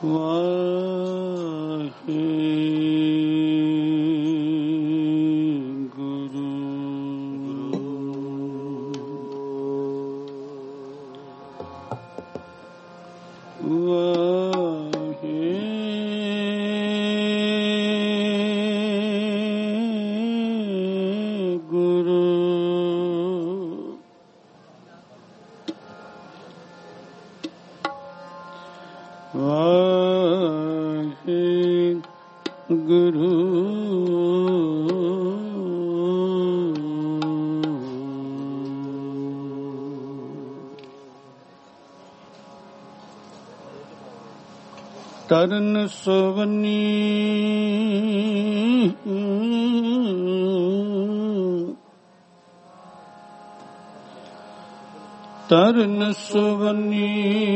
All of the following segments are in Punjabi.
ਤਰਨ ਸੋਵਨੀ ਤਰਨ ਸੋਵਨੀ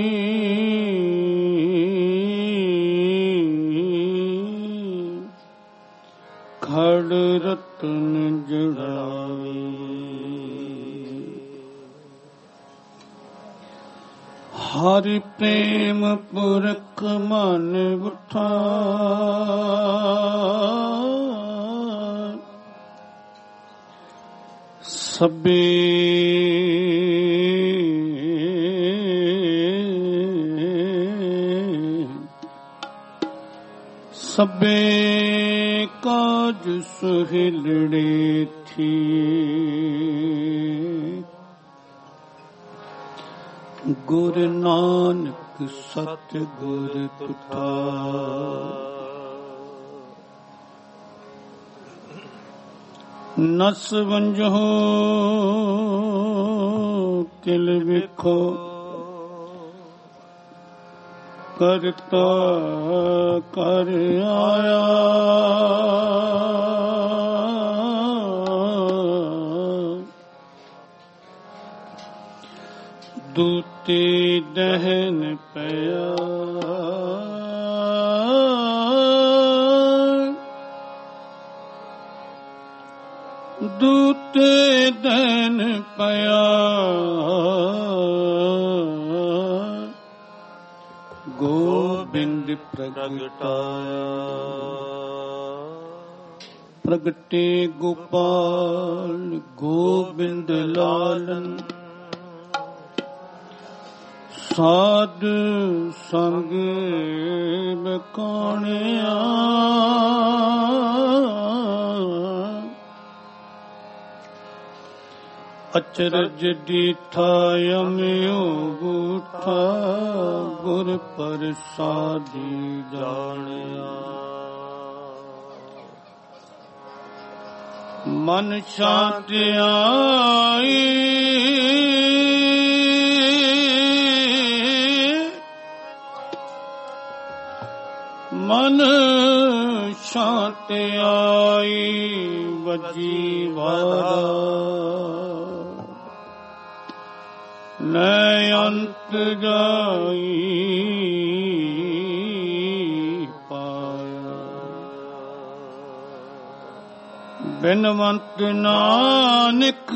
ਖੜ ਰਤਨ ਜੜਾਵੇ ਹਰਿ ਪ੍ਰੇਮ ਪੁਰਖ ਮਨ ਉਠਾ ਸਭੇ ਸਭੇ ਕਾਜ ਸੁਹਿਲੜੇ ਥੀ ਗੁਰ ਨਾਨਕ ਸਤ ਗੁਰ ਤੁਠਾ ਨਸ ਵੰਜੋ ਕਿਲ ਵੇਖੋ ਕਰਤਾ ਕਰ ਆਇਆ ਦੂਤੇ ਦਹਨ ਪਿਆ ਦੂਤੇ ਦਹਨ ਪਿਆ ਗੋਬਿੰਦ ਪ੍ਰਗਟਾਇਆ ਪ੍ਰਗਟੇ ਗੋਪਾਲ ਗੋਬਿੰਦ ਲਾਲਨ ਸਾਧ ਸੰਗ ਬਕਾਣਿਆ ਅਚਰਜ ਡੀਠਾ ਅਮਿਓ ਬੂਠਾ ਗੁਰ ਪ੍ਰਸਾਦੀ ਜਾਣਿਆ ਮਨ ਸ਼ਾਂਤ ਆਈ ਮਨ ਸ਼ਾਂਤ ਆਈ ਵਜੀ ਵਾਰਾ ਲੈ ਅੰਤ ਜਾਈ ਪਾਇਆ ਬਿਨਵੰਤ ਨਾਨਕ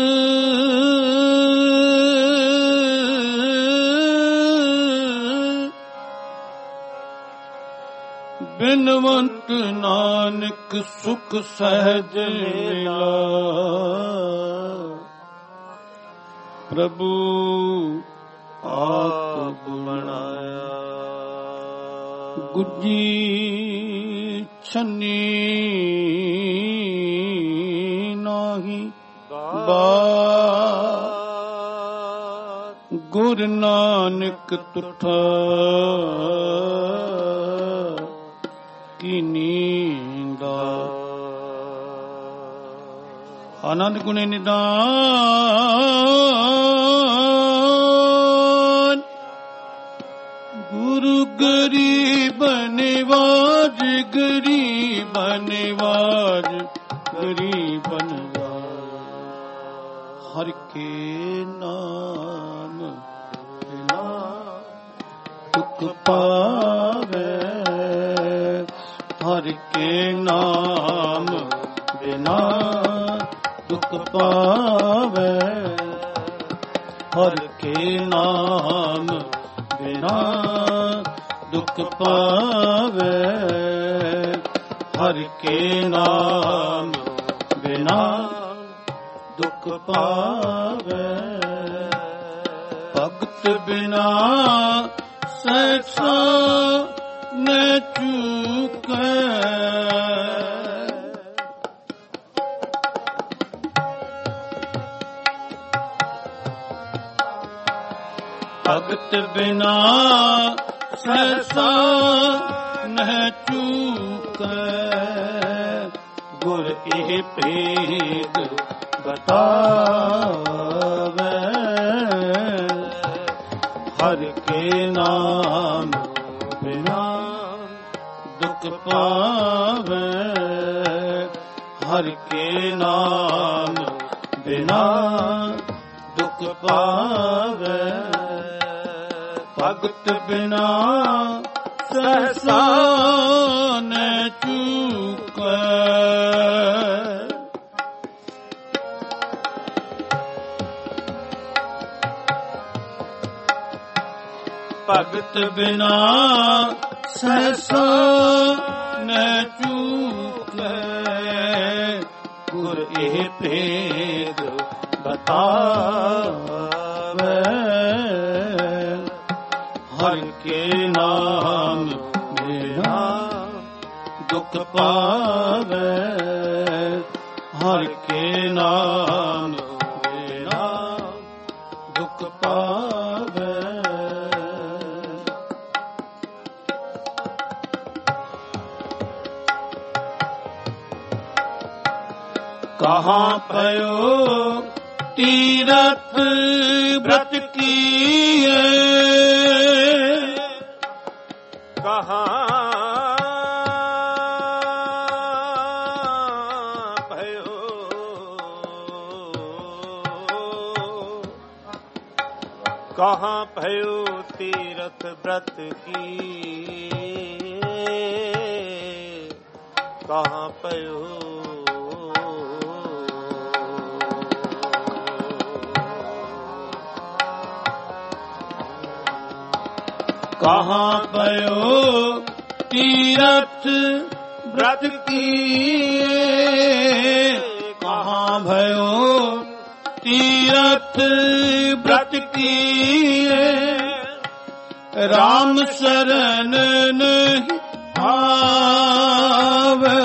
ਬਿਨਵੰਤ ਨਾਨਕ ਸੁਖ ਸਹਿਜ ਮਿਲਾ ਪ੍ਰਭੂ ਆਪ ਬਣਾਇਆ ਗੁੱਜੀ ਛੰਨੀ ਨਾਹੀ ਬਾਤ ਗੁਰ ਨਾਨਕ ਤੁਠਾ ਕੀ ਨੀਂਦਾ ਆਨੰਦ ਗੁਣੇ ਨਿਦਾਨ ਗੁਰੂ ਗਰੀਬ ਨਿਵਾਜ ਗਰੀਬ ਨਿਵਾਜ ਗਰੀਬ ਨਿਵਾਜ ਹਰਿ ਕੇ ਨਾਮ ਬਿਨਾ ਦੁਖ ਪਾਵੇ ਹਰਿ ਕੇ ਨਾਮ ਬਿਨਾ ਦੁਖ ਪਾਵੇ ਹਰਿ ਕੇ ਨਾਮ ਬਿਨਾ ਦੁਖ ਪਾਵੇ। ਹਰਿ ਕੇ ਨਾਮ ਬਿਨਾ ਦੁਖ ਪਾਵੇ। ਭਗਤ ਬਿਨਾ ਸਹਿਸਾ ਨ ਚੂਕੈ। ਭਗਤ ਬਿਨਾ ਸਹਿਸਾ ਨ ਚੂਕੈ। ਗੁਰ ਇਹ ਭੇਦ ਬਤਾਵੇ। ਹਰਿ ਕੇ ਨਾਮ ਬਿਨਾ ਦੁਖ ਪਾਵੇ। ਹਰਿ ਕੇ ਨਾਮ ਬਿਨਾ ਦੁਖ ਪਾਵੇ। ਭਗਤ ਬਿਨਾ ਸਹਿਸਾ ਨ ਚੂਕੈ। ਭਗਤ ਬਿਨਾ ਸਹਿਸਾ ਨ ਚੂਕੈ। ਗੁਰ ਇਹ ਭੇਦ ਬਤਾਵੇ। ਹਰਿ ਕੇ ਨਾਮ ਬਿਨਾ ਦੁਖ ਪਾਵੇ। ਹਰਿ ਕੇ ਨਾਮ ਬਿਨਾ ਦੁਖ ਪਾਵੇ। ਕਹਾਂ ਪਇਓ ਤੀਰਥ ਬ੍ਰਤ ਕੀਏ। ਕਹਾਂ ਪਇਓ ਕਹਾਂ ਪਇਓ ਤੀਰਥ ਬ੍ਰਤ ਕੀਏ। ਕਹਾਂ ਪਇਓ ਕਹਾਂ ਪਇਓ ਤੀਰਥ ਬ੍ਰਤ ਕੀਏ। ਕਹਾਂ ਭਇਓ ਤੀਰਥ ਬ੍ਰਤ ਕੀਏ। ਰਾਮ ਸ਼ਰਨ ਨਹੀਂ ਆਵੇ।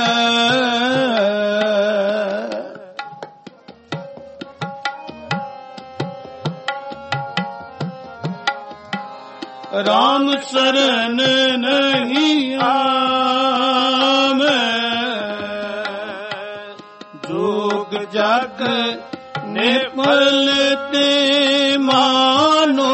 ਰਾਮ ਸ਼ਰਨ ਨਹੀਂ ਆਵੇ। ਜੋਗ ਜਗ ਨਿਰਮਲ ਤੇ ਮਾਨੋ।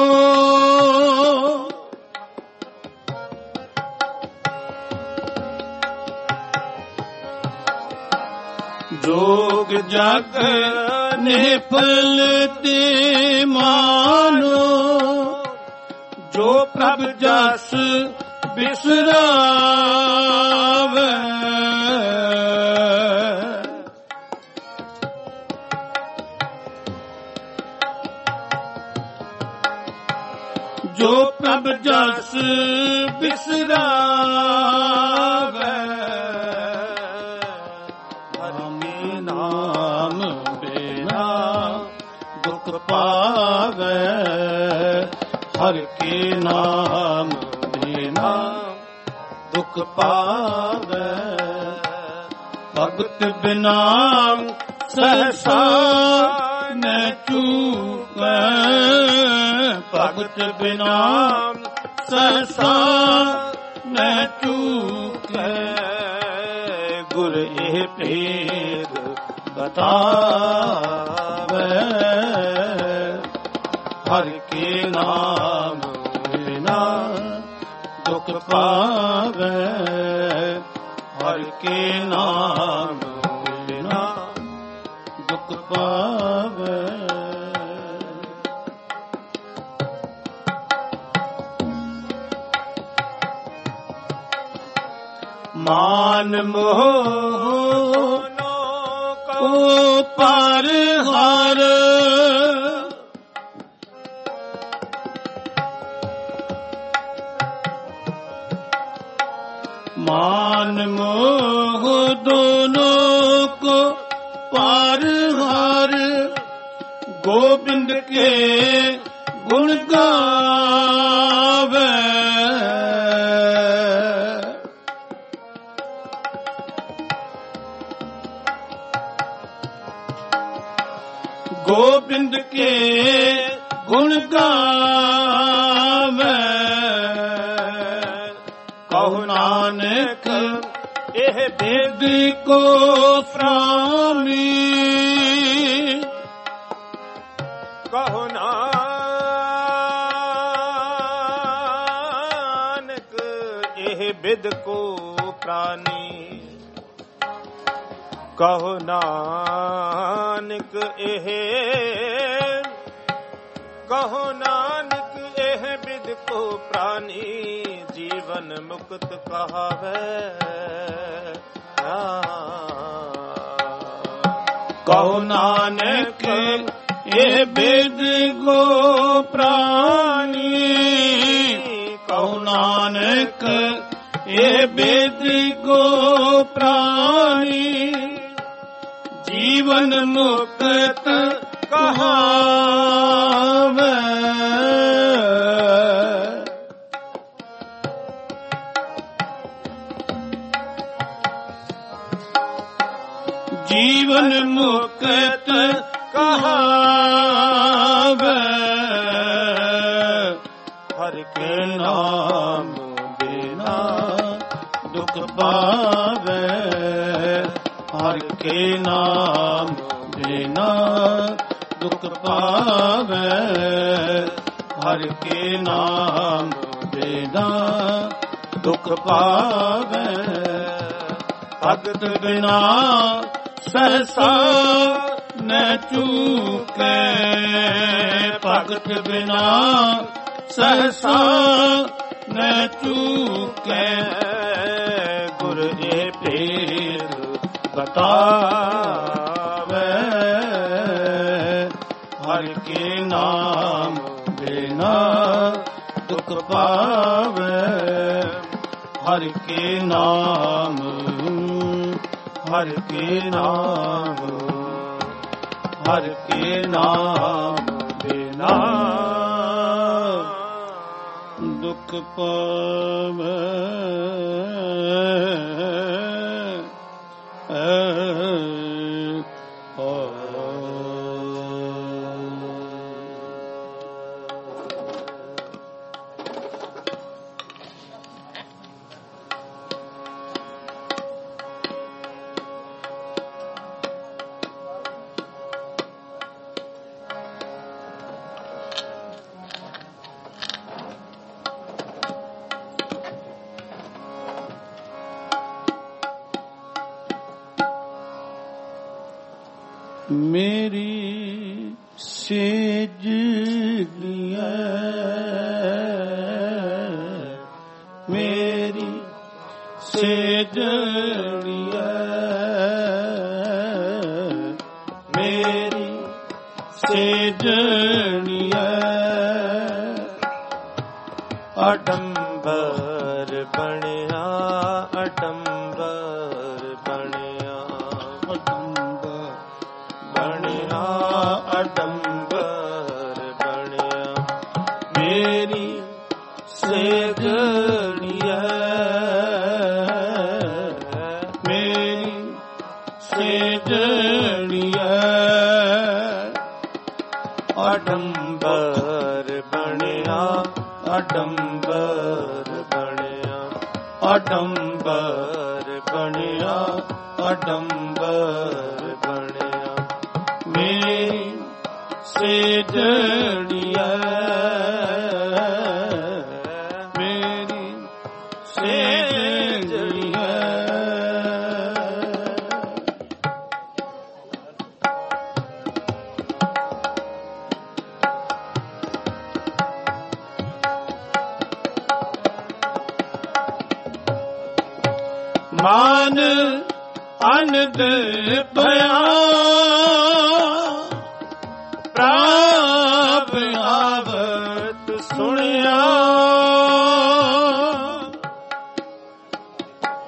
ਜੋਗ ਜਗ ਨਿਰਮਲ ਤੇ ਮਾਨੋ। ਜੋ ਪ੍ਰਭ ਜਸ ਬਿਸਰਾਵੇ। ਜੋ ਪ੍ਰਭ ਜਸ ਬਿਸਰਾਵੇ। ਹਰਿ ਨਾਮ ਬਿਨਾ ਦੁਖ ਪਾਵੇ। ਹਰਿ ਕੇ ਨਾਮ ਬਿਨਾ ਦੁਖ ਪਾਵੇ। ਭਗਤ ਬਿਨਾ ਸਹਿਸਾ ਨ ਚੂਕੈ। ਭਗਤ ਬਿਨਾ ਸਹਿਸਾ ਨ ਚੂਕੈ। ਗੁਰ ਇਹ ਭੇਦ ਬਤਾਵੇ। ਹਰਿ ਕੇ ਨਾਮ ਬਿਨਾ ਦੁਖ ਪਾਵੇ। ਹਰਿ ਕੇ ਨਾਮ ਬਿਨਾ ਦੁਖ ਪਾਵੇ। ਮਾਨ ਮੋਹ ਕੋ ਪਰ ਹਰ। मान मोह दोनों को पार हार गोविंद के गुण गावे। गोविंद के गुण गावे कहो नानक एह भेद को स्वामी। कहो नानक एह बिद को प्राणी। कहो नानक एह कहो नानक एह बिद को प्राणी जीवन मुक्त कहावे। कहो नानक ये वेद को प्राणी। कहो नानक ये वेद को प्राणी जीवन मुक्त कहावे। जीवन मुक्त कहावे हर के नाम बिना दुख पावे। हर के नाम बिना दुख पावे। हर के नाम बिना दुख पावे। भगत बिना सहसा न चूके। भगत बिना सहसा न चूके गुर ये भेद बतावे। हर के नाम बिना दुख पावे। हर के नाम हर के नाम हर के नाम बिना दुख पावे। मेरी सेज लिया मेरी सेज लिया मेरी सेज लिया अडंबर बनिया अडंबर बनिया बनिया अडंबर बनिया मेरी सेजड़िया मेरी सेजड़िया अडंबर बनिया अडंबर बनिया अडंबर बनिया अडंबर बनिया मेरी सेजड़िया मेरी सेजड़िया मान अनद भया प्राप आवत सुनिया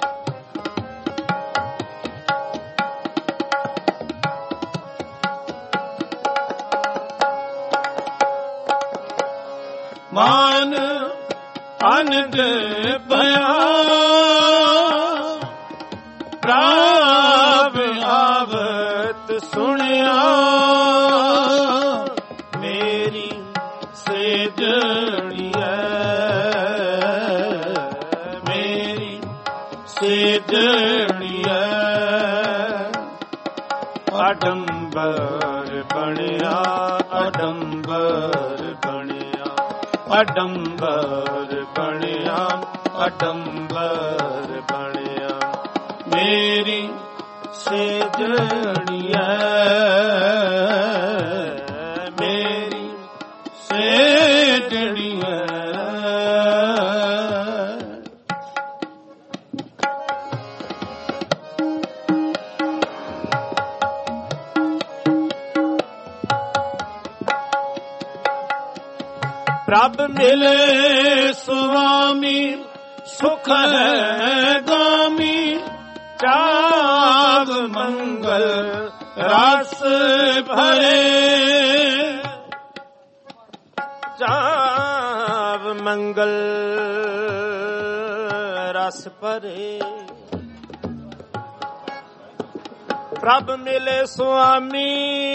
ਮਾਨ ਅਨੰਦ ਭਇਆ ਪ੍ਰਭ ਆਵਤ ਸੁਣਿਆ ਮੇਰੀ ਸੇਜੜੀਐ ਮੇਰੀ ਸੇਜੜੀਐ ਅਡੰਬਰ ਬਣਿਆ ਅਡੰਬਰ ਬਣਿਆ ਅਡੰਬਰ ਬਣਿਆ ਅਡੰਬਰ ਬਣਿਆ ਮੇਰੀ ਸੇਜੜੀਐ ਮੇਰੀ ਸੇਜੜੀਐ ਪ੍ਰਭ ਮਿਲੇ ਸੁਆਮੀ ਸੁਖ ਹੈ ਗਾਮੀ ਚਾਵ ਮੰਗਲ ਰਸ ਭਰੇ ਚਾਵ ਮੰਗਲ ਰਸ ਭਰੇ ਪ੍ਰਭ ਮਿਲੇ ਸੁਆਮੀ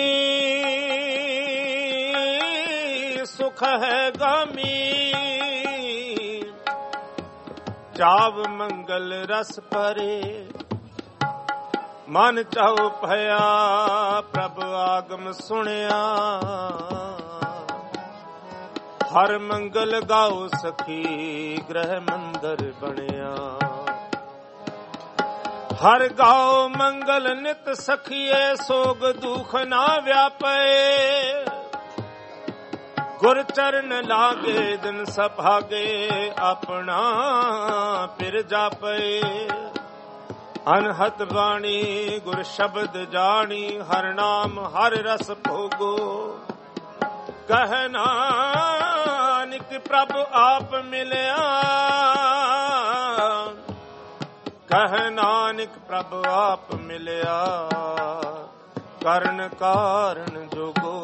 ਸੁਖ ਹੈ ਗਾਮੀ ਚਾਵ ਮੰਗਲ ਰਸ ਭਰੇ ਮਨ ਚਾਉ ਭਇਆ ਪ੍ਰਭ ਆਗਮ ਸੁਣਿਆ ਹਰ ਮੰਗਲ ਗਾਉ ਸਖੀ ਗ੍ਰਹਿ ਮੰਦਰ ਬਣਿਆ ਹਰ ਗਾਉ ਮੰਗਲ ਨਿਤ ਸਖੀਏ ਸੋਗ ਦੁਖ ਨਾ ਵਿਆਪੇ ਗੁਰ ਚਰਨ ਲਾਗੇ ਦਿਨ ਸਭਾਗੇ ਆਪਣਾ ਫਿਰ ਜਾਪੇ ਅਨਹਤ ਬਾਣੀ ਗੁਰ ਸ਼ਬਦ ਜਾਣੀ ਹਰ ਨਾਮ ਹਰ ਰਸ ਭੋਗੋ ਕਹਿ ਨਾਨਕ ਪ੍ਰਭ ਆਪ ਮਿਲਿਆ ਕਹਿ ਨਾਨਕ ਪ੍ਰਭ ਆਪ ਮਿਲਿਆ ਕਰਨ ਕਾਰਨ ਜੋਗੋ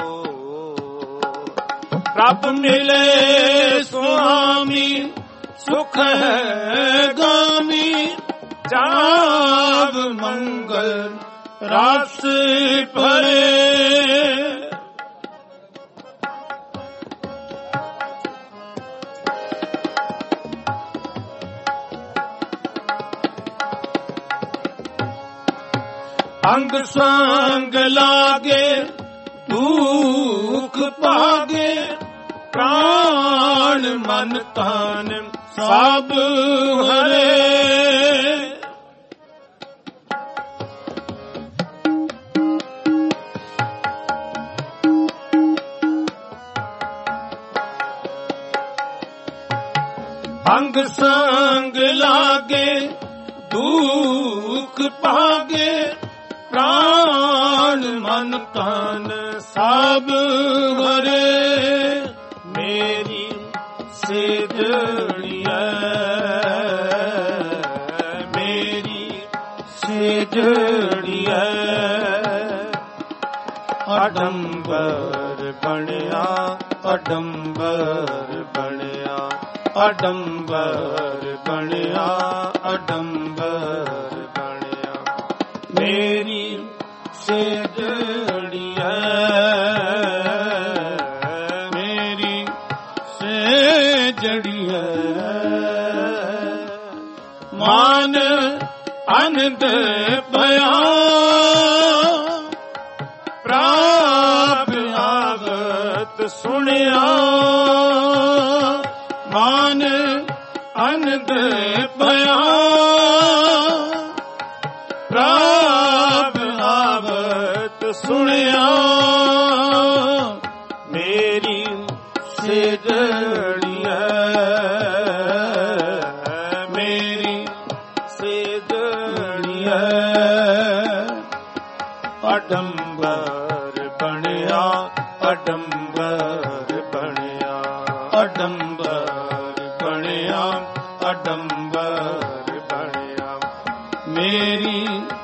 ਪ੍ਰਭ ਮਿਲੇ ਸੁਆਮੀ ਸੁਖ ਹੈ ਗਾਮੀ ਚਾਵ ਮੰਗਲ ਰਸ ਭਰੇ ਅੰਗ ਸੰਗ ਲਾਗੇ ਦੁਖ ਭਾਗੇ ਪ੍ਰਾਣ ਮਨ ਤਨ ਸਭ ਹਰੇ ਅੰਗ ਸੰਗ ਲਾਗੇ ਦੁਖ ਭਾਗੇ ਪ੍ਰਾਣ ਮਨ ਤਨ ਸਭ ਹਰੇ ਮੇਰੀ ਸੇਜੜੀਐ ਮੇਰੀ ਸੇਜੜੀਐ ਅਡੰਬਰ ਬਣਿਆ ਅਡੰਬਰ ਬਣਿਆ ਅਡੰਬਰ ਬਣਿਆ ਅਡੰਬਰ ਬਣਿਆ ਮੇਰੀ ਸੇਜੜੀਐ ਮੇਰੀ ਸੇਜੜੀਐ ਮਾਨ ਅਨੰਦ ਭਇਆ ਪ੍ਰਭ ਆਵਤ ਸੁਣਿਆ ਮਾਨ ਅਨੰਦ ਭਇਆ ਪ੍ਰਭ ਆਵਤ ਸੁਣਿਆ ਮੇਰੀ ਸੇਜੜੀਐ ਮੇਰੀ ਸੇਜੜੀਐ ਅਡੰਬਰ ਬਣਿਆ ਅਡੰਬਰ ਬਣਿਆ ਅਡੰਬਰ ਬਣਿਆ ਅਡੰਬਰ ਬਣਿਆ ਮੇਰੀ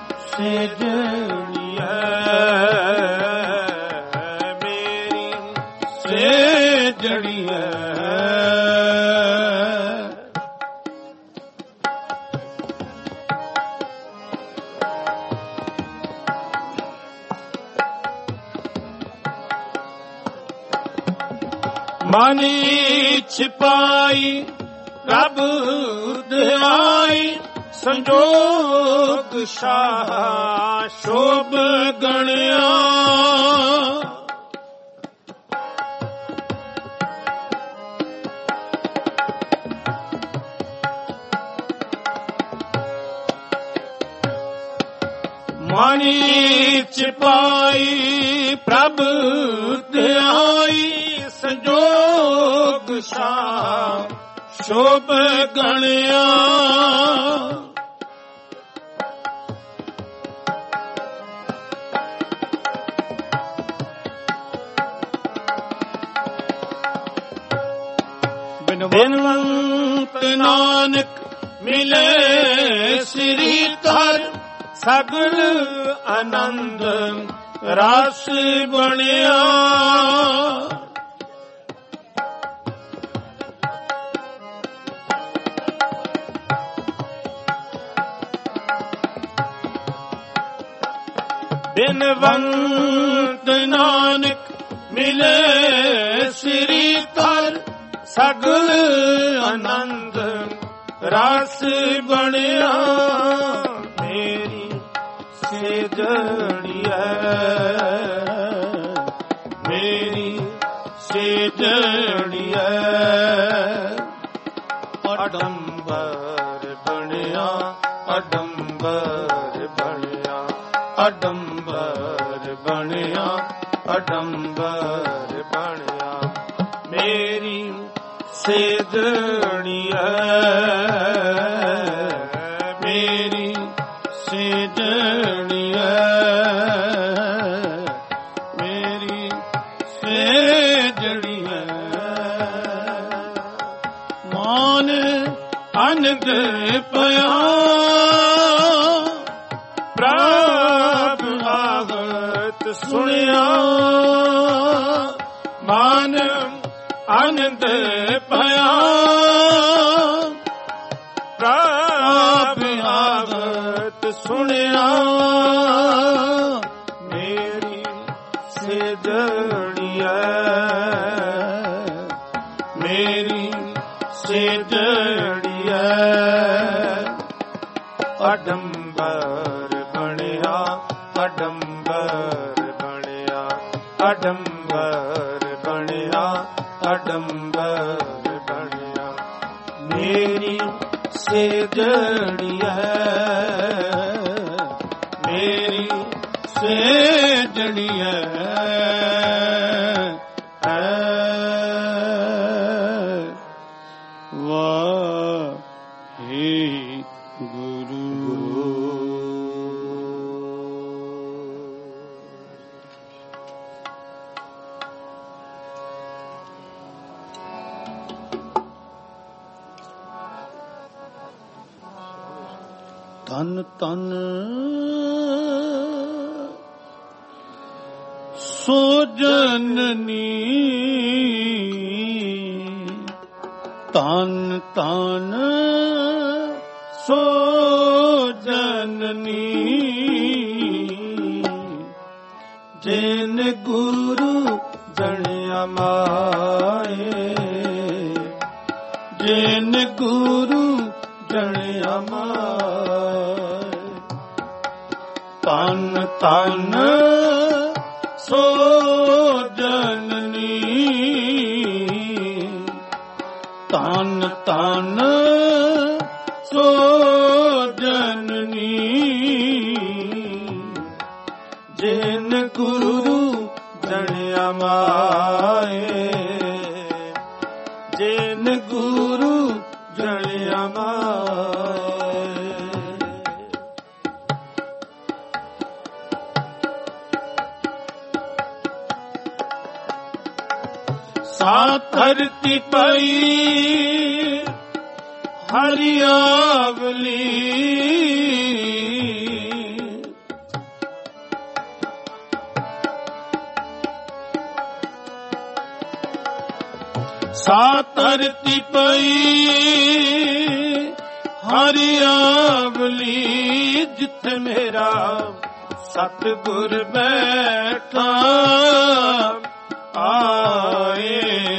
ਸੇਜੜੀਐ ਮੇਰੀ ਸੇਜੜੀਐ ਮਨ ਛਿਪਾਈ ਪ੍ਰਭ ਧਿਆਈ ਸੰਜੋਗ ਸ਼ਾਹ ਸ਼ੋਭ ਗਣਿਆ ਮਨ ਛਿਪਾਈ ਪ੍ਰਭ ਧਿਆਈ ਸੰਜੋਗ ਸ਼ਾਹ ਸ਼ੋਭ ਗਣਿਆ ਬਿਨਵੰਤ ਨਾਨਕ ਮਿਲੇ ਸ੍ਰੀ ਧਰ ਸਗਲ ਆਨੰਦ ਰਸ ਬਣਿਆ ਬਿਨਵੰਤ ਨਾਨਕ ਮਿਲੇ ਸ੍ਰੀ ਧਰ ਸਗਲ ਆਨੰਦ ਰਸ ਬਣਿਆ ਮੇਰੀ ਸੇਜੜੀਐ ਮੇਰੀ ਸੇਜੜੀਐ ਅਡੰਬਰ ਬਣਿਆ ਅਡੰਬਰ ਬਣਿਆ ਅਡੰਬਰ ਬਣਿਆ ਅਡੰਬਰ ਬਣਿਆ ਮੇਰੀ ਸੇਜੜੀਐ ਮੇਰੀ ਸੇਜੜੀਐ ਮੇਰੀ ਸੇਜੜੀਐ ਮਾਨ ਅਨੰਦ ਪਿਆ ਪ੍ਰਭ ਆਵਤ ਸੁਣਿਆ ਮਾਨ ਆਨੰਦ ਪਿਆ ਪ੍ਰਭ ਆਵਤ ਸੁਣਿਆ ਮੇਰੀ ਸੇਜੜੀਐ ਮੇਰੀ ਸੇਜੜੀਐ ਅਡੰਬਰ ਬਣਿਆ ਅਡੰਬਰ ਬਣਿਆ ਅਡੰਬਰ ਬਣਿਆ ਅਡੰਬਰ ਬਣਿਆ ਮੇਰੀ ਸੇਜੜੀਐ ਮੇਰੀ ਸੇਜੜੀਐ ਤਨ ਤਨ ਸੋ ਜਨਨੀ ਤਨ ਤਨ ਸੋ ਜਨਨੀ ਜਿਨ ਗੁਰੂ ਜਣਿਆ ਮਾਏ ਜਿਨ ਗੁਰੂ ਜਣਿਆ ਮਾਏ ਤਨ ਤਨ ਸੋ ਜਨਨੀ ਤਨ ਤਨ ਸੋ ਜਨਨੀ ਜਿਨ ਗੁਰੂ ਜਣਿਆ ਮਾਏ ਜਿਨ ਗੁਰੂ ਜਣਿਆ ਮਾਏ ਸਾ ਧਰਤੀ ਪਈ ਹਰਿਆਵਲੀ सा धरती पई हरि आवली जिथे मेरा सतगुर बैठा आए।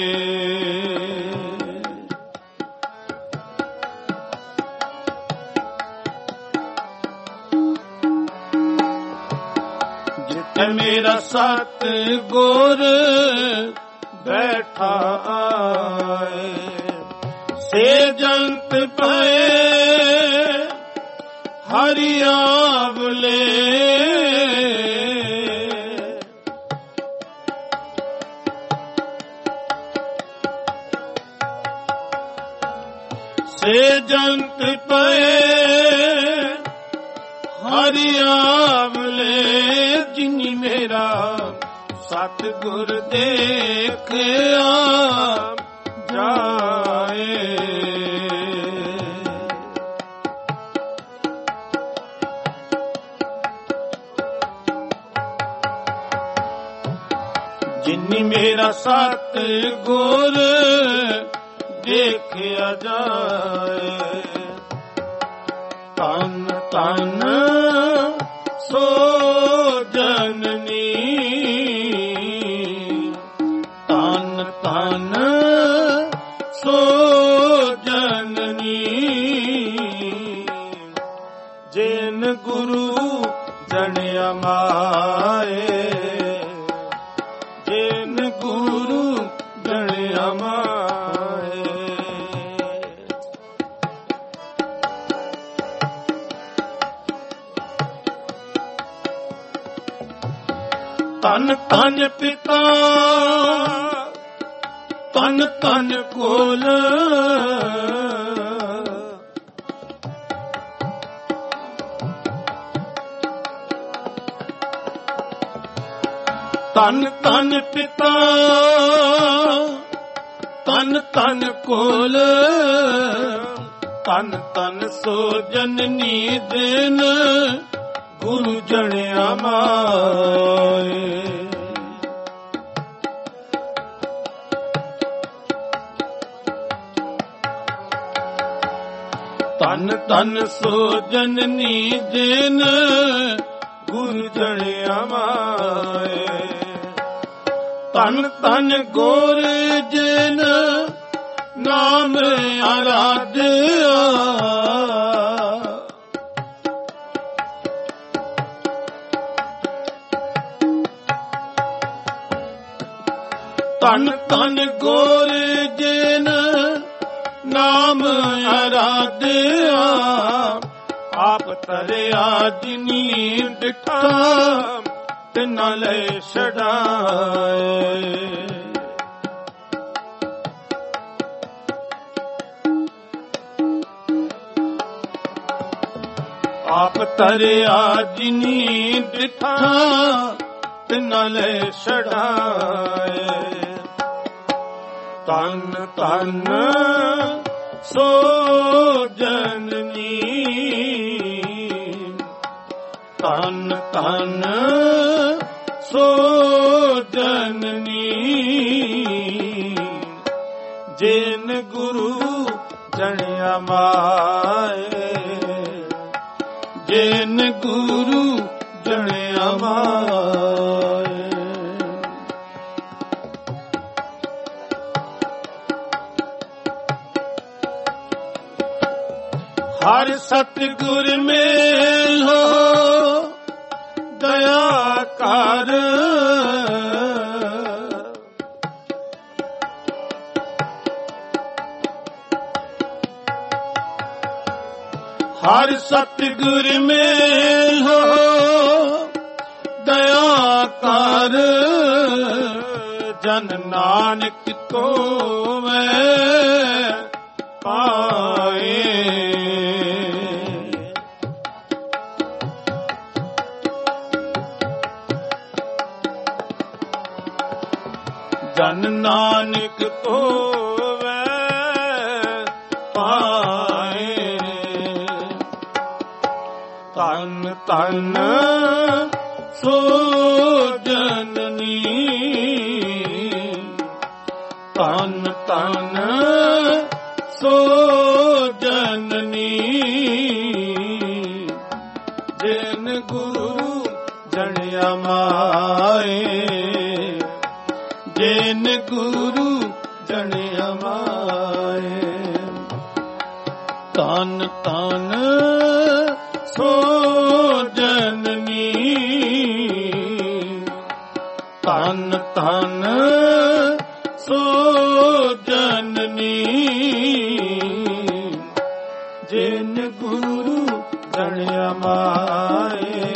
जिथे मेरा सतगुर बैठा आए, से जंत पाए हरि आवले। से जंत पाए हरि आवले, जिनी मेरा सतगुर देखिया जाए। जिनी मेरा सतगुर देखिया जाए, तन तन सो जननी, तन तन सो जननी। जिन गुरु जनिया माए, जिन गुरु जनिया माए। तन तन पिता तन तन कोल, तन तन पिता तन तन कोल, तन तन सो जननी दिन गुरु जनिया माए। तन तन सो जननी जिन गुरु जनिया माए। तन तन गोर जिन नाम आराध्या, तन तन गोर जिन नाम आराध्या। आप तरिया जिनी डिठा तिना ले छड़ाए। आप तरिया जिनी डिठा तिना ले छड़ाए। तन तन सो जननी, तन तन सो जननी। जिन गुरु जनिया माए, जिन गुरु जनिया माए। हर सतगुर में हो दया कर, हर सतगुर में हो दया कर। जन नानक को मैं पाए। जन नानक को मैं पाए। तन तन सो जननी, तन ਧਨ ਸੋ ਜਨਨੀ ਜਿਨ ਗੁਰੂ ਜਣਿਆ ਮਾਏ ਜਿਨ ਗੁਰੂ ਜਣਿਆ ਮਾਏ ਧਨ ਧਨ ਸੋ ਜਨਨੀ ਧਨ ਧਨ ਸੋ ਜਨਨੀ ਜਿਨ ਗੁਰੂ ਜਣਿਆ ਮਾਏ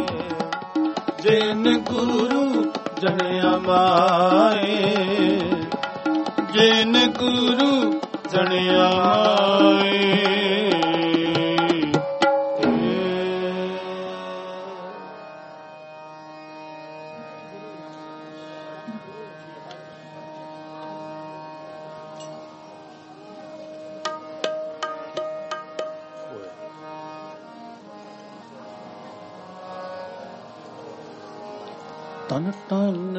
ਜਿਨ ਗੁਰੂ ਜਣਿਆ ਮਾਏ ਜਿਨ ਗੁਰੂ ਜਣਿਆ ਮਾਏ ਤਨ ਤਨ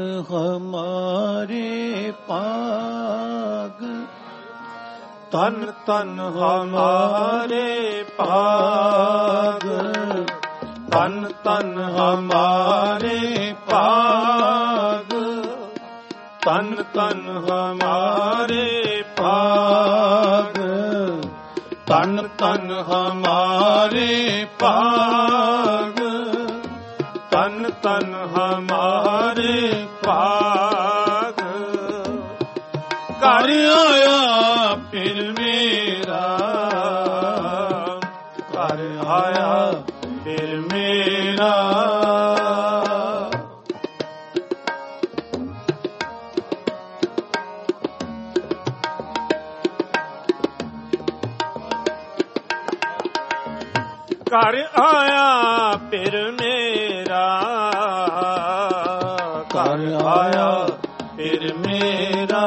ਹਮਾਰੇ ਪਾਗ ਤਨ ਤਨ ਹਮਾਰੇ ਪਾਗ ਤਨ ਤਨ ਹਮਾਰੇ ਪਾਗ ਤਨ ਤਨ ਹਮਾਰੇ ਪਾਗ ਤਨ ਤਨ ਹਮਾਰੇ ਪਾਗ ਤਨ ਤਨ ਹਮਾਰੇ ਭਾਗ ਘਰ ਆਇਆ ਫਿਰ ਮੇਰਾ ਘਰ ਆਇਆ ਫਿਰ ਮੇਰਾ ਘਰ ਆਇਆ ਫਿਰ ਮੇਰਾ ਘਰ ਆਇਆ ਫਿਰ ਮੇਰਾ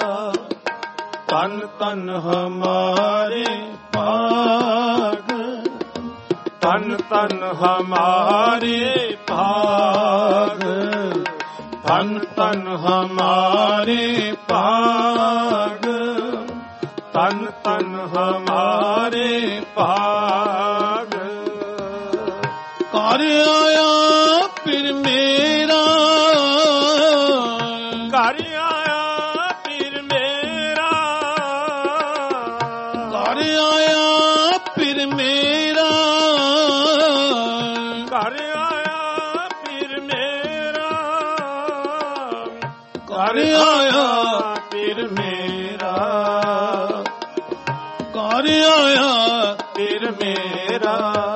ਤਨ ਤਨ ਹਮਾਰੇ ਭਾਗ ਤਨ ਤਨ ਹਮਾਰੇ ਭਾਗ ਤਨ ਤਨ ਹਮਾਰੇ ਭਾਗ ਤਨ ਤਨ ਹਮਾਰੇ ਭਾਗ ਘਰ ਆਇਆ ਫਿਰ ਮੇਰਾ ਘਰ ਆਇਆ ਫਿਰ ਮੇਰਾ ਘਰ ਆਇਆ ਫਿਰ ਮੇਰਾ ਘਰ ਆਇਆ ਫਿਰ ਮੇਰਾ ਘਰ ਆਇਆ ਫਿਰ ਮੇਰਾ ਘਰ ਆਇਆ ਫਿਰ ਮੇਰਾ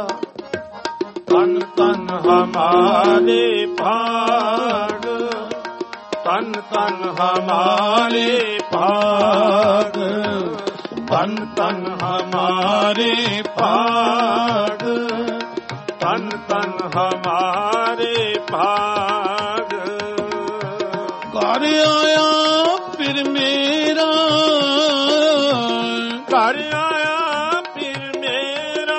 ਤਨ ਤਨ ਹਮਾਰੇ ਭਾਗ ਤਨ ਤਨ ਹਮਾਰੇ ਭਾਗ ਤਨ ਤਨ ਹਮਾਰੇ ਭਾਗ ਤਨ ਤਨ ਹਮਾਰੇ ਭਾਗ ਘਰ ਆਇਆ ਫਿਰ ਮੇਰਾ ਘਰ ਆਇਆ ਫਿਰ ਮੇਰਾ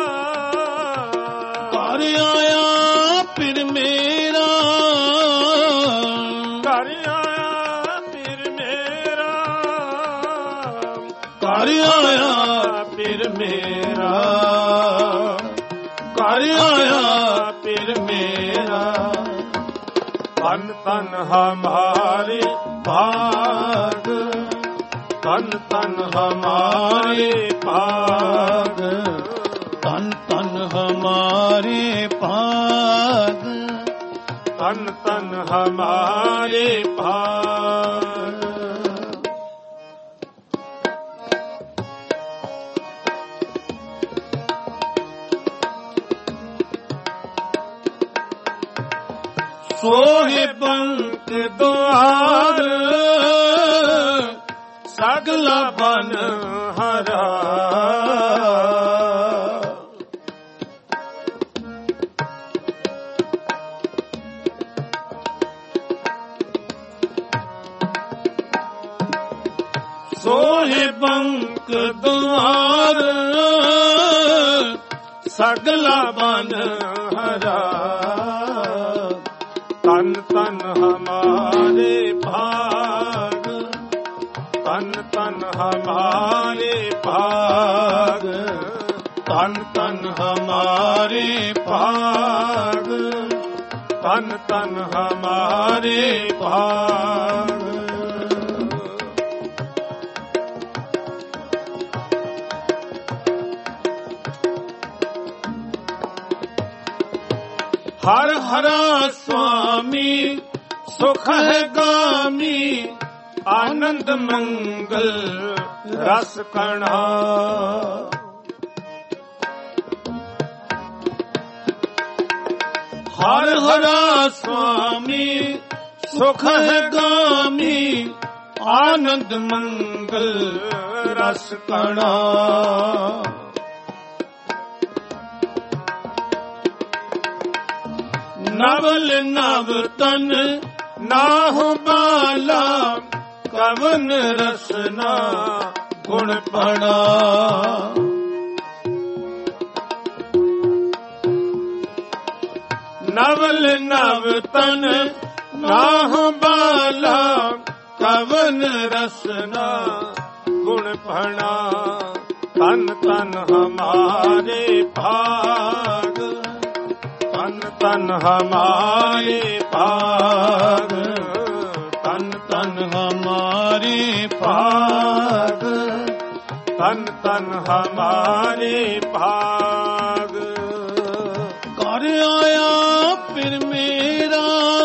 ਘਰ ਆਇਆ ਫਿਰ ਮੇਰਾ ਘਰ ਆਇਆ ਫਿਰ ਮੇਰਾ ਘਰ ਆਇਆ ਫਿਰ ਮੇਰਾ ਘਰ ਆਇਆ ਫਿਰ ਮੇਰਾ ਤਨ ਤਨ ਹਮਾਰੇ ਭਾਗ ਤਨ ਤਨ ਹਮਾਰੇ ਭਾਗ ਤਨ ਤਨ ਹਮਾਰੇ ਭਾਗ ਤਨ ਤਨ ਹਮਾਰੇ ਭਾਗ ਸੋਹੇ ਬੰਕ ਦੁਆਰ ਸਗਲਾ ਬਨ ਹਰਾ ਸੋਹੇ ਬੰਕ ਦੁਆਰ ਸਗਲਾ ਬਨ ਹਰਾ ਤਨ ਤਨ ਹਮਾਰੇ ਭਾਗ ਤਨ तन हमारे भाग, तन तन हमारे भाग, तन तन हमारे भाग। हर हरा स्वामी सुख है गामी, आनंद मंगल रस कणा। हर हरा स्वामी सुख है गामी, आनंद मंगल रस कणा। नवल नव तन नाहु बाला, कवन रसना गुण पड़ा। नवल नव तन नाहु बाला, कवन रसना गुण पड़ा। तन तन हमारे भाग, तन तन हमारे भाग, तन तन हमारे भाग, तन तन हमारे भाग। घर आया फिर मेरा,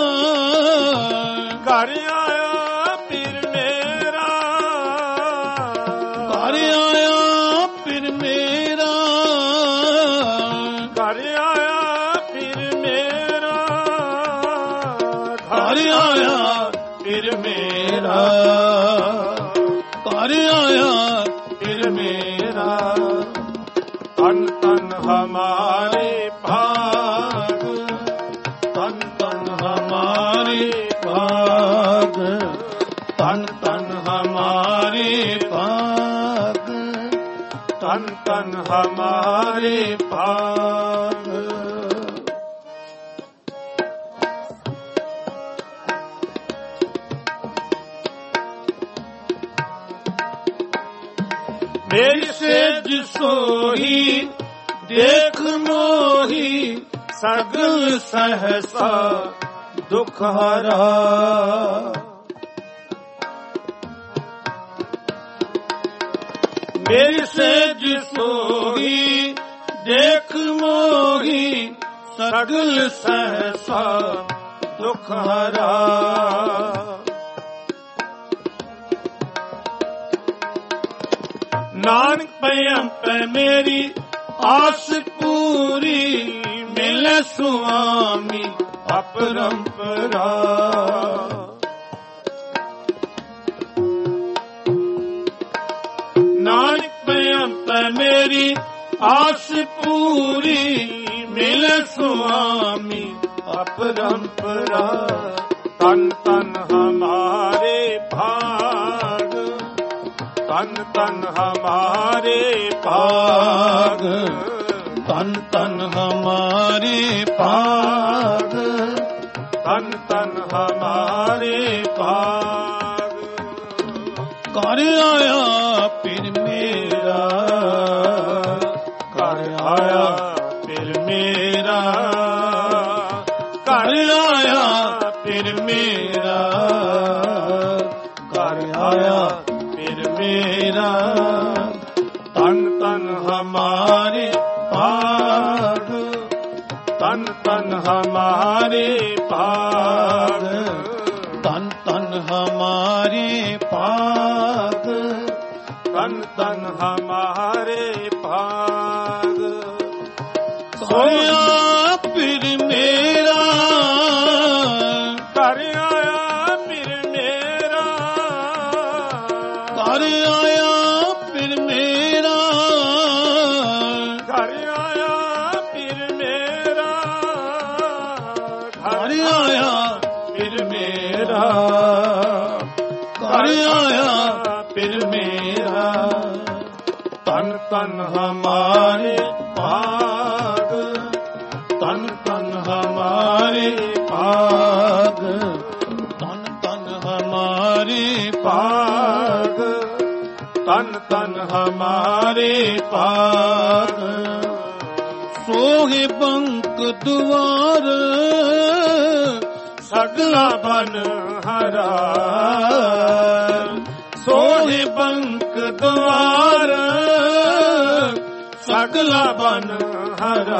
घर आया फिर मेरा, घर आया फिर मेरा, घर आया फिर मेरा, घर आया फिर मेरा, घर आया फिर मेरा। तन तन हमारे भाग, तन तन हमारे भाग, तन तन हमारे भाग, तन तन हमारे भाग। मेरी सेज सोही देख मोही, सगल सहसा दुख हरा। मेरी सेज सोही देख मोही, सगल सहसा दुख हरा। नानक पयम पे मेरी आस पूरी, मिले स्वामी अपरंपरा। नानक पयम पे मेरी आस पूरी, मिले स्वामी अपरंपरा। तन तन हमारे भाग, तन तन हमारे भाग, तन तन हमारे भाग, तन तन हमारे भाग। घर आया फिर मेरा, घर आया फिर मेरा, घर आया फिर मेरा, घर आया फिर मेरा। तन तन हमारे भाग, तन तन हमारे भाग, तन तन हमारे भाग, तन तन हमारे भाग। सोया फिर मेरा, घर आया फिर मेरा, घर आया फिर मेरा, घर आया फिर मेरा, घर आया फिर मेरा, घर आया फिर मेरा। तन तन हमारे भाग, तन तन हमारे भाग, तन तन हमारे भाग, ਤਨ ਤਨ ਹਮਾਰੇ ਭਾਗ। ਸੋਹੇ ਬੰਕ ਦੁਆਰ ਸਗਲਾ ਬਨ ਹਰਾ। ਸੋਹੇ ਬੰਕ ਦੁਆਰ ਸਗਲਾ ਬਨ ਹਰਾ।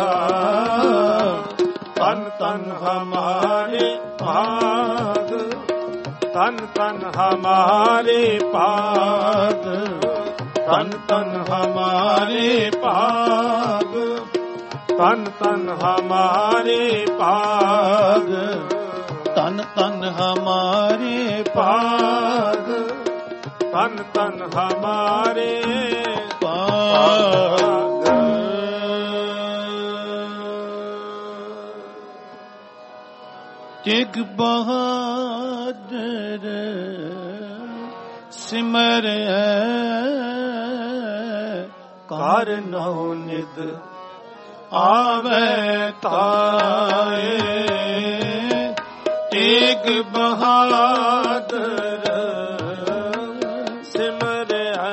ਤਨ ਤਨ ਹਮਾਰੇ ਭਾਗ। ਤਨ ਤਨ ਹਮਾਰੇ ਭਾਗ। ਤਨ ਤਨ ਹਮਾਰੇ ਭਾਗ। ਤਨ ਤਨ ਹਮਾਰੇ ਭਾਗ। ਤਨ ਤਨ ਹਮਾਰੇ ਭਾਗ। ਤਨ ਤਨ ਹਮਾਰੇ ਭਾਗ। ਤੇਗ ਬਹਾਦਰ ਸਿਮਰ ਕਰ ਨਹੁ ਨਿਦ ਆਵੇ ਤਾਏ। ਤੇਗ ਬਹਾਦਰ ਸਿਮਰਿਆ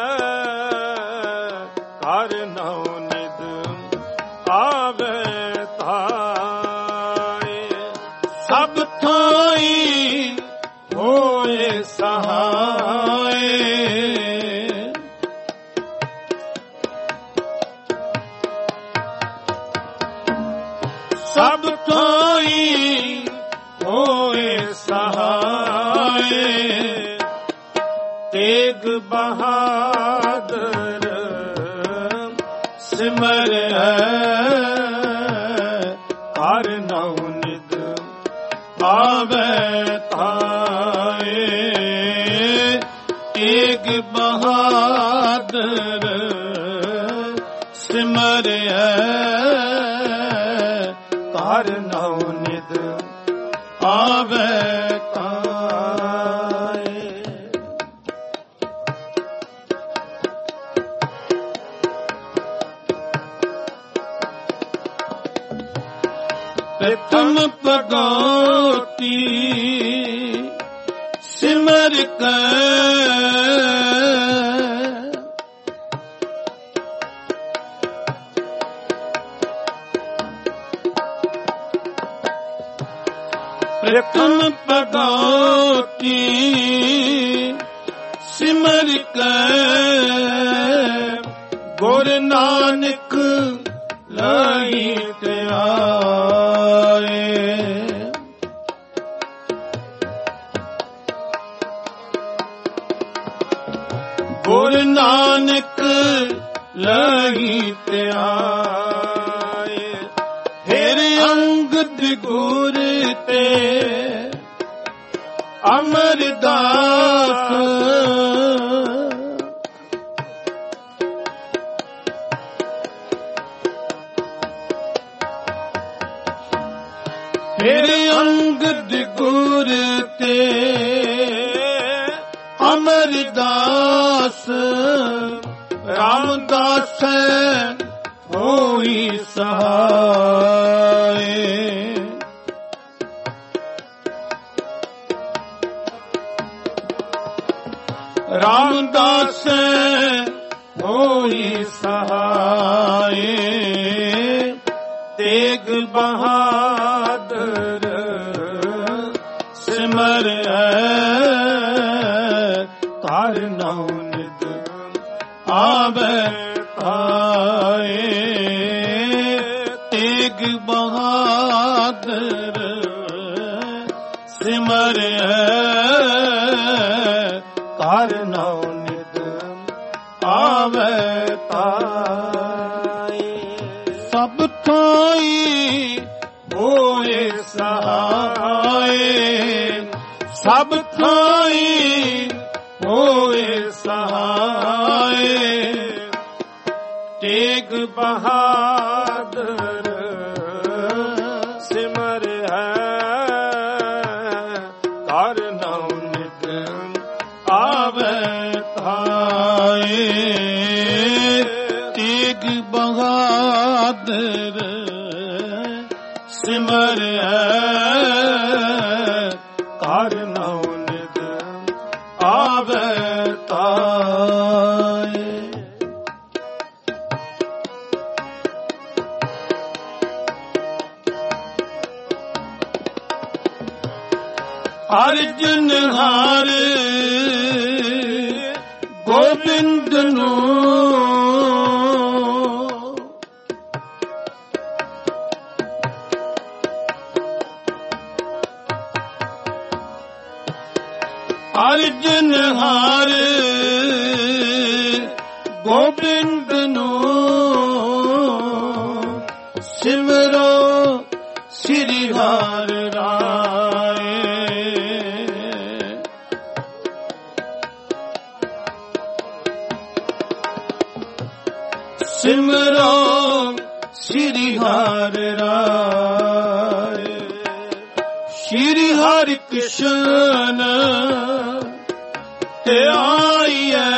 ਕਰ ਨਹੁ ਨਿਦ ਆਵੇ ਤਾਏ। ਸਭ ਥਾਈ ਹੋਏ ਸਹਾਏ। ਸਭ ਥਾਈ ਹੋਏ ਸਹਾਏ। ਤੇਗ ਬਹਾਦਰ ਸਿਮਰਿਆ ਕਰ ਨਹੁ ਨਿਦ ਆਵੇ ਤਾਏ। ਤੇਗ ਬਹਾਦਰ ਸਿਮਰਿਆ ਕਰ ਨਹੁ ਨਿਦ ਆਵੇ ਤਾਏ। ਪ੍ਰਥਮ ਭਗਉਤੀ ਸਿਮਰ ਕੇ ਪ੍ਰਥਮ ਭਗਉਤੀ ਸਿਮਰ ਕੇ ਗੁਰ ਨਾਨਕ ਲਈ ਧਿਆਏ। ਗੁਰ ਨਾਨਕ ਲਈ ਧਿਆਏ। ਫਿਰ ਅੰਗਦ ਗੁਰ ਤੇ ਅਮਰਦਾਸ ਫਿਰ ਅੰਗਦ ਗੁਰ ਤੇ ਅਮਰਦਾਸ ਰਾਮਦਾਸ ਹੋਈ ਸਹਾਏ। ਰਾਮਦਾਸ ਹੋਈ ਸਹਾਏ। ਤੇਗ ਬਹਾਦਰ ਸਿਮਰਿਆ ਕਰ ਨਹੁ ਨਿਦ ਆਵੇ ਤਾਏ। ਤੇਗ ਬਹਾਦਰ ਸਿਮਰਿਆ ਕਰ ਨਹੁ ਨਿਦ ਆਵੇ ਤਾਏ। ਸਭ ਥਾਈ ਹੋਏ ਸਹਾਏ। ਸਭ ਥਾਈ ਹੋਏ ਸਹਾਏ। ਤੇਗ ਬਹਾਦਰ ਸਿਮਰਿਆ ਕਰ ਨਹੁ ਨਿਦ ਆਵੇ ਤਾਏ। ਤੇਗ ਬਹਾਦਰ ਸਿਮਰਿਆ ਕਰ ਨਹੁ ਨਿਦ ਆਵੇ ਤਾਏ। ਅਰਜਨ ਹਾਰ ਗੋਬਿੰਦ ਨੂੰ ਅਰਜਨ ਹਾਰ ਗੋਬਿੰਦ ਨੂੰ ਸਿਮਰੋ ਸ੍ਰੀ ਹਰਿ ਰਾਏ। ਸਿਮਰੋ ਸ੍ਰੀ ਹਰਿ ਰਾਏ। ਸ੍ਰੀ ਹਰਿ ਕ੍ਰਿਸ਼ਨ ਤੇ ਆਈਐ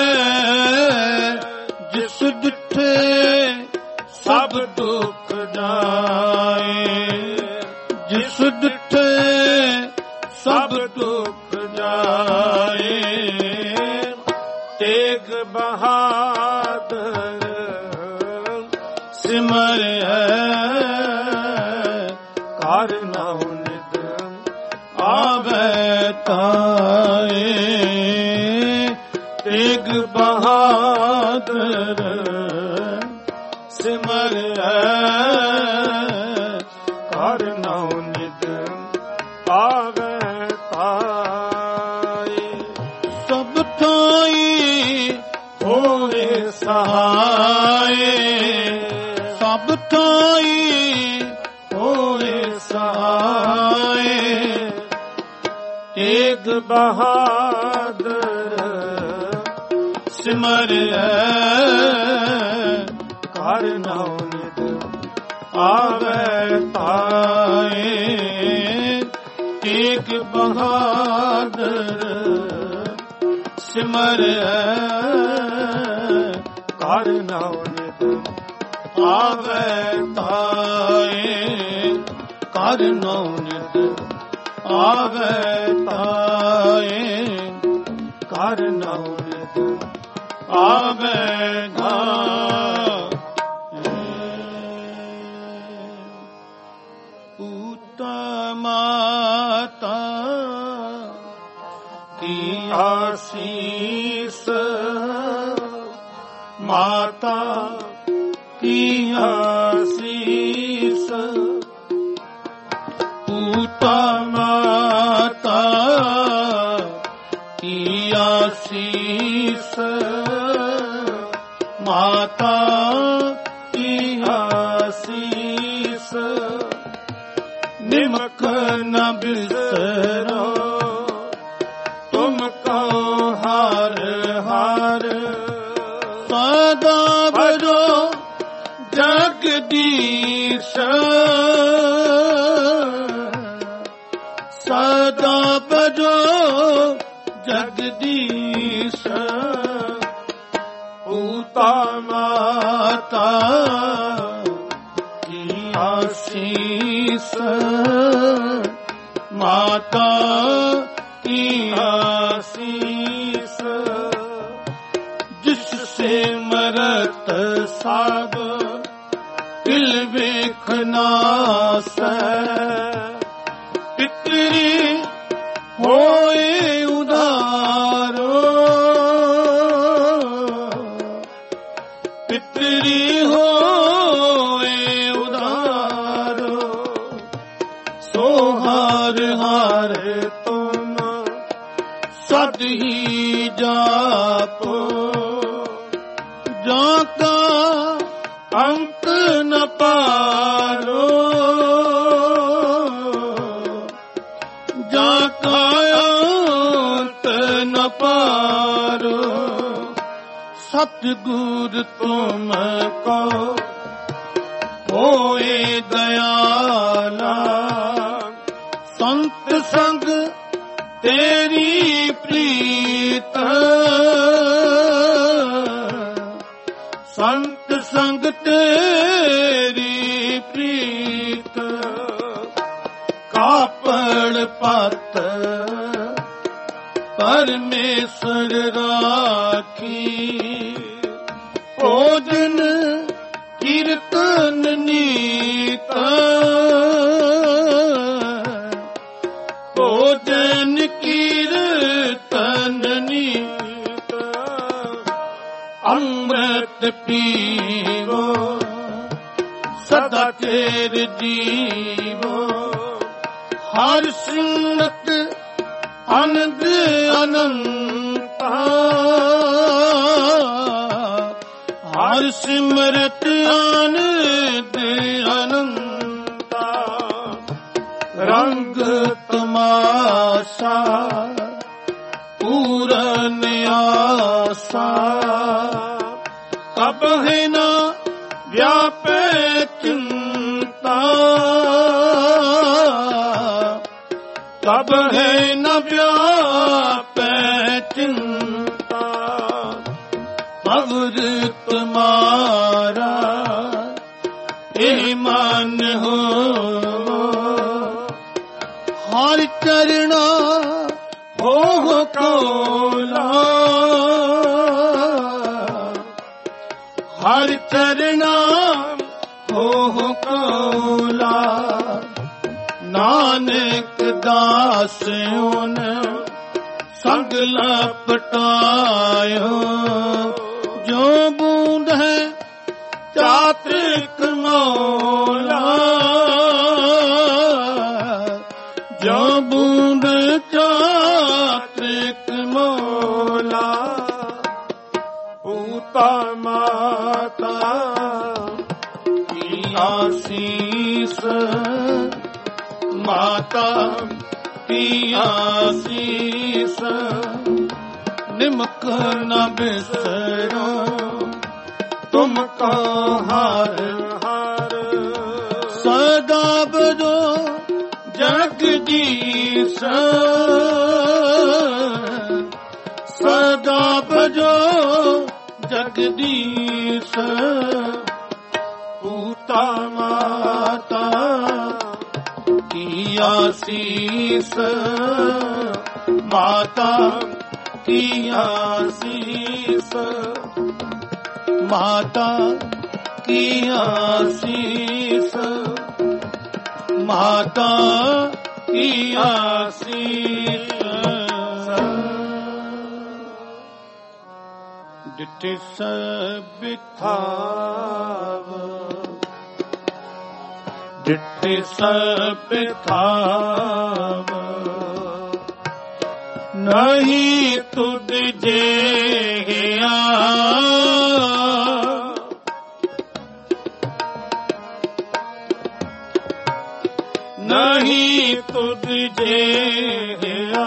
ਜਿਸ ਡਿਠੇ ਸਭ ਦੁਖ ਜਾਏ। ਜਿਸ ਡਿਠੇ ਸਭ ਦੁਖ ਜਾਏ। ਤੇਗ ਬਹਾਦਰ ਸਿਮਰਿਐ ਕਰ ਨਾਉ ਨਿਤ ਆਵੈ ਤਾਏ। ਤੇਗ ਬਹਾਦਰ ਸਿਮਰਿਐ ਕਰ ਨਾਉ ਨਿਤ ਆਵੈ ਤਾਏ। ਸਭ ਥਾਈ ਹੋਏ ਸਹਾਏ। ਸਭ ਥਾਈ ਹੋਏ ਸਹਾਏ। ਤੇਗ ਬਹਾਦਰ ਸਿਮਰਿਐ ਕਰ ਨਾਉ ਨਿਤ ਆਵੈ ਤਾਏ। ਤੇਗ ਬਹਾਦਰ ਸਿਮਰਿਐ ਕਰ ਨਾਉ ਨਿਤ ਆਵੈ ਤਾਏ। ਕਰ ਨਾਉ ਨਿਤ ਆਵੈ ਤਾਏ। ਕਰ ਨਾਉ ਨਿਤ ਆਵੈ ਤਾਏ। ਪੂਤਾ ਮਾਤਾ ਕੀ ਆਸੀਸ। ਮਾਤਾ ਕੀ ਆਸੀਸ। ਪੂਤਾ ਮਾਤਾ ਕੀ ਆਸੀਸ। ਮਾਤਾ ਕੀ ਆਸੀਸ। ਨਿਮਕ ਨ ਬਿਸਰੋ ਤੁਮ ਕਹੋ ਹਰ ਹਰ। ਸਦਾ ਭਜੋ ਜਗਦੀਸ਼। ਸਦਾ ਭਜੋ ਜਗਦੀਸ਼। ਪੂਤਾ ਮਾਤਾ ਕੀ ਆਸੀਸ। ਮਾਤਾ ਕੀ ਆਸੀਸ। ਜਿਸ ਸਿਮਰਤ ਸਭ ਦਿਲ ਵੇਖ ਨਾਸੈ। ਪਿਤਰੀ ਹੋਏ ਉਧਾਰੋ। ਪਿਤਰੀ ਹੋਏ ਉਧਾਰੋ। ਸੋ ਹਰ ਹਰ ਤੁਮ ਸਦ ਹੀ ਜਾਪੋ। ਜਾਂ ਕਾ ਅੰਤ ਨ ਪਾਰੋ। ਜਾਂ ਕਾ ਅੰਤ ਨ ਪਾਰੋ। ਸਤਿਗੁਰ ਤੁਮ ਕੋ ਹੋਏ ਦਇਆਲਾ। ਸੰਤ ਸੰਗ ਤੇਰੀ ਪ੍ਰੀਤ। ਸੰਤ ਸੰਗ ਤੇਰੀ ਪ੍ਰੀਤ। ਕਾਪੜ ਪਤ ਪਰਮੇਸ਼ਰ ਰਾਖੀ। ਭੋਜਨ ਕੀਰਤਨ ਨੀਤ। ਭੋਜਨ ਅੰਮ੍ਰਿਤ ਪੀਵੋ ਸਦਾ ਚਿਰ ਜੀਵੋ ਹਰ ਸਿਮਰਤ ਅਨੰਦ ਅਨੰਤਾ ਹਰ ਸਿਮਰਤ ਆਨੰਦ ਅਨੰਤਾ ਰੰਗ ਤਮਾਸ਼ਾ ਪੂਰਨ ਆਸਾ ਕਬ ਹੈ ਨਾ ਵਿਆਪੈ ਚਿੰਤਾ ਕਬ ਹੈ ਨਾ ਵਿਆਪੈ ਚਿੰਤਾ ਅਵਰ ਤੁਮਾਰਾ ਇਹ ਮਨ ਹੋ ਹਰ ਚਰਣਾ ਹੋ ਕੋਲਾ ਹਰ ਚਰਣਾ ਹੋ ਕੋਲਾ ਨਾਨਕ ਦਾਸ ਹੁਨ ਸੰਗ ਲਪਟਾਇਓ ਜੋ ਬੂੰਦ ਹੈ ਚਾਤ੍ਰਿਕ ਮੌਲਾ ਜੋ ਬੂੰਦ ਚਾਤ੍ਰਿਕ ਮੌਲਾ ਪੂਤਾ ਮਾਤਾ ਕੀ ਆਸੀਸ ਮਾਤਾ ਕੀ ਆਸੀਸ ਨਿਮਕ ਨ ਬਿਸਰੋ ਤੁਮ ਕੋ ਹਰ ਹਰ ਸਦਾ ਬਜੋ ਜਗਦੀਸ਼ ਸਦਾ ਬਜੋ ਜਗਦੀਸ਼ ਪੂਤਾ ਮਾਤਾ ਕੀ ਆਸੀਸ ਮਾਤਾ ਕੀ ਆਸੀਸ ਮਾਤਾ ਕੀ ਆਸੀਸ ਮਾਤਾ ਕੀ ਆਸੀਸ ਡਿਠੇ ਸਭ ਥਾਵ ਡਿਠੇ ਸਭ ਥਾਵ ਨਹੀਂ ਤੁਧ ਜਿਹਾ ਨਹੀਂ ਤੁਧ ਜਿਹਾ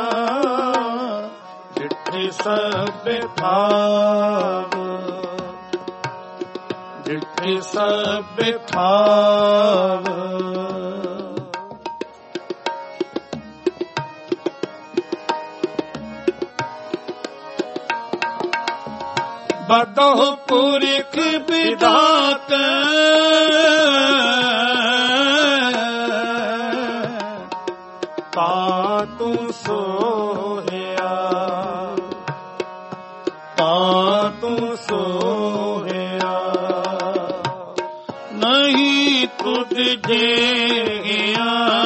ਡਿਠੇ ਸਭ ਥਾਵ ਡਿਠੇ ਸਭ ਥਾਵ ਬਦਹੁ ਪੁਰਖ ਵਿਧਾਤ ਤਾ ਤੂੰ ਸੋਹਿਆ ਤਾ ਤੂੰ ਸੋਹਿਆ ਨਹੀਂ ਤੁਧ ਜਿਹਾ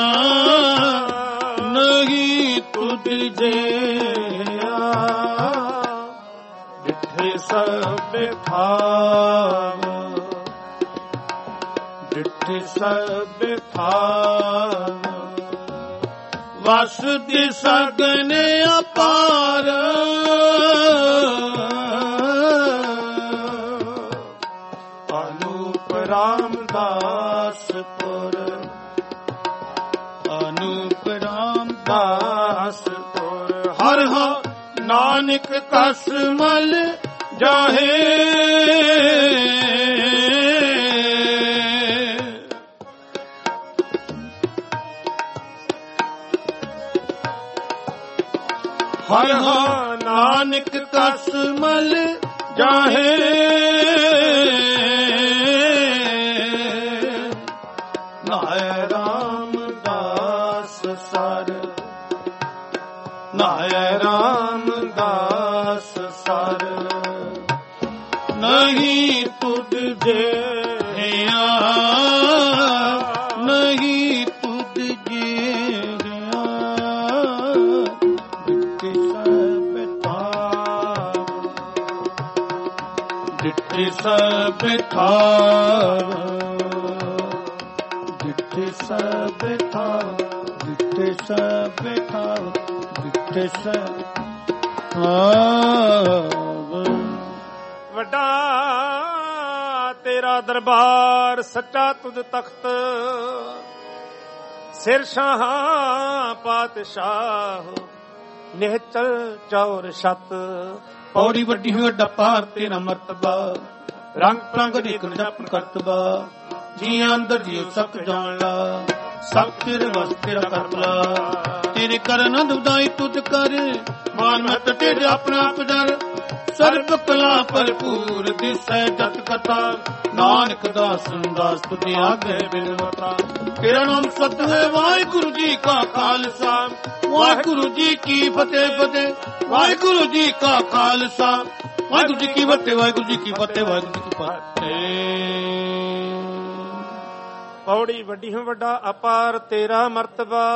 ਨਹੀਂ ਤੁਧ ਜਿਹਾ ਡਿਠੇ ਸਭ ਥਾਵ ਡਿਠੇ ਸਭ ਥਾਵ ਵਸ ਦੀ ਸਗਨ ਅਪਾਰ ਅਨੂਪ ਰਾਮਦਾਸਪੁਰ ਅਨੂਪ ਰਾਮਦਾਸਪੁਰ ਹਰ ਹਰ ਨਾਨਕ ਕਸ ਮਲ ਜਾਹੇ ਹਰ ਹਰ ਨਾਨਕ ਕਸ ਮਲ ਜਾਹੇ ਨਾਇ ਰਾਮਦਾਸ ਸਰ ਨਾਇ ਰਾਮਦਾਸ ਸਰ ਨਹੀਂ ਤੁਧ ਜਿਹਾ ਨਹੀਂ ਤੁਧ ਜਿਹਾ ਡਿਠੇ ਸਭ ਥਾਰ, ਡਿਠੇ ਸਭ ਥਾਰ, ਡਿਠੇ ਸਭ ਥਾਰ, ਡਿਠੇ ਸਭ ਥਾਰ। ਵੱਡਾ ਤੇਰਾ ਦਰਬਾਰ ਸੱਚਾ ਤੁਧ ਤਖਤ, ਸਿਰ ਸ਼ਾਹਾਂ ਪਾਤਸ਼ਾਹ ਨਿਹਚਲ ਚੌਰ ਛਤ। ਪੌੜੀ ਵੱਡੀ ਵੱਡਾ ਪਾਰ ਤੇਰਾ ਮਰਤਬਾ, ਰੰਗ ਪ੍ਰੰਗ ਅਨੇਕ ਜਪਨ ਕਰਤਬਾ। ਜੀ ਅੰਦਰ ਜੀ ਸਭ ਜਾਣ ਲਾ, ਸਭ ਤੇਰੇ ਵਸ ਤੇਰਾ ਕਰਤਲਾ। ਤੇਰੇ ਕਰ ਆਨੰਦ ਉਦਾਈ ਤੁਧ ਕਰ, ਮਾਨ ਮਤ ਤੇਰੇ ਆਪਣਾ ਪਦਰ। ਸਰਬ ਕਲਾ ਭਰਪੂਰ ਦਿਸੈ ਜਤ ਕਥਾ, ਨਾਨਕ ਦਾਸਨ ਦਾਸ ਤੁਧ ਆਗੇ ਬਿਨਵਤਾ। ਤੇਰਾ ਨਾਮ ਸਤ ਹੈ, ਵਾਹਿਗੁਰੂ ਜੀ ਕਾ ਖਾਲਸਾ, ਵਾਹਿਗੁਰੂ ਜੀ ਕੀ ਫਤਿਹ ਫਤਿਹ। ਵਾਹਿਗੁਰੂ ਜੀ ਕਾ ਖਾਲਸਾ, ਵਾਹਿਗੁਰੂ ਜੀ ਕੀ ਫਤਿਹ, ਵਾਹਿਗੁਰੂ ਜੀ ਕੀ ਫਤਿਹ, ਵਾਹਿਗੁਰੂ ਜੀ ਕੀ ਫਤਿਹ। ਪੌੜੀ ਵੱਡੀ ਵੱਡਾ ਅਪਾਰ ਤੇਰਾ ਮਰਤਬਾ,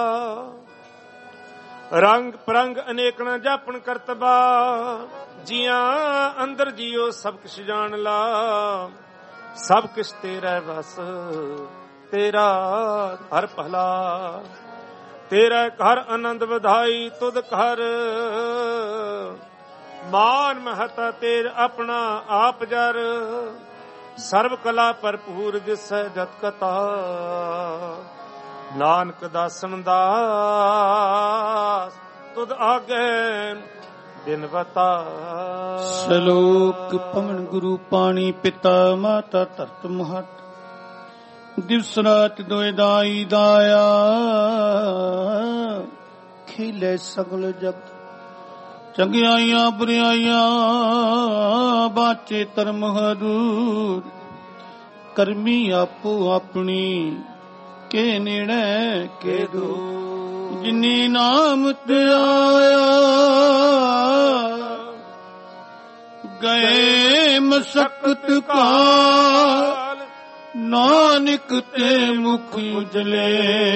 ਰੰਗ ਪ੍ਰੰਗ ਅਨੇਕਣਾ ਜਾਪਣ ਕਰਤਬਾ। ਜੀਆਂ ਅੰਦਰ ਜੀਓ ਸਭ ਕਿਛ ਜਾਣ ਲਾ, ਸਭ ਕਿਛ ਤੇਰਾ ਬਸ ਤੇਰਾ ਹਰ ਭਲਾ। ਤੇਰਾ ਘਰ ਆਨੰਦ ਵਧਾਈ ਤੁਧ ਘਰ, ਮਾਨ ਮਹਤਾ ਤੇਰ ਆਪਣਾ ਆਪ ਜਰ। ਸਰਬ ਕਲਾ ਭਰਪੂਰ ਦਿਸੈ ਜਤ ਕਥਾ, ਨਾਨਕ ਦਾਸਨ ਦਾਸ ਤੁਧ ਆਗੇ ਬਿਨਵਤਾ। ਸ਼ਲੋਕ ਪਵਨ ਗੁਰੂ ਪਾਣੀ ਪਿਤਾ ਮਾਤਾ ਧਰਤ ਮਹਤ, ਦਿਵਸ ਰਾਤ ਦੋਇ ਦਾਈ ਦਾਇਆ। ਖਿਲੇ ਸਗਲ ਜਗਤ ਚੰਗਿਆਈਆਂ ਬੁਰਿਆਈਆਂ, ਬਾਚੇ ਧਰਮ ਹਦੂਰ। ਕਰਮੀ ਆਪੋ ਆਪਣੀ ਕੇ ਨੇੜੇ ਕੇ ਦੂਰ। ਜਿਨੀ ਨਾਮ ਤੇ ਆਇਆ ਗਏ ਮਸਕਤ ਕਾਲ, ਨਾਨਕ ਤੇ ਮੁਖ ਉਜਲੇ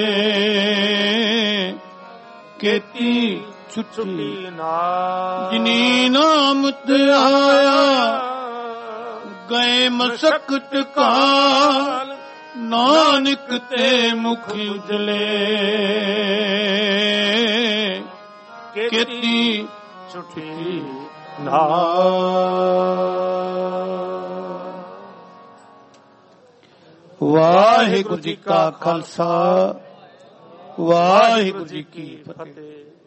ਕੀਤੀ ਛੁੱਟੀ ਨਾਲ। ਜਿਨੀ ਨਾਮ ਤੇ ਆਇਆ ਗਏ ਮਸਕਤ ਕਾਲ, ਨਾਨਕ ਤੇ ਮੁਖ ਉਜਲੇ ਕੀਤੀ ਛੁੱਟੀ ਨਾਲ। ਵਾਹਿਗੁਰੂ ਜੀ ਕਾ ਖਾਲਸਾ, ਵਾਹਿਗੁਰੂ ਜੀ ਕੀ ਫਤਿਹ।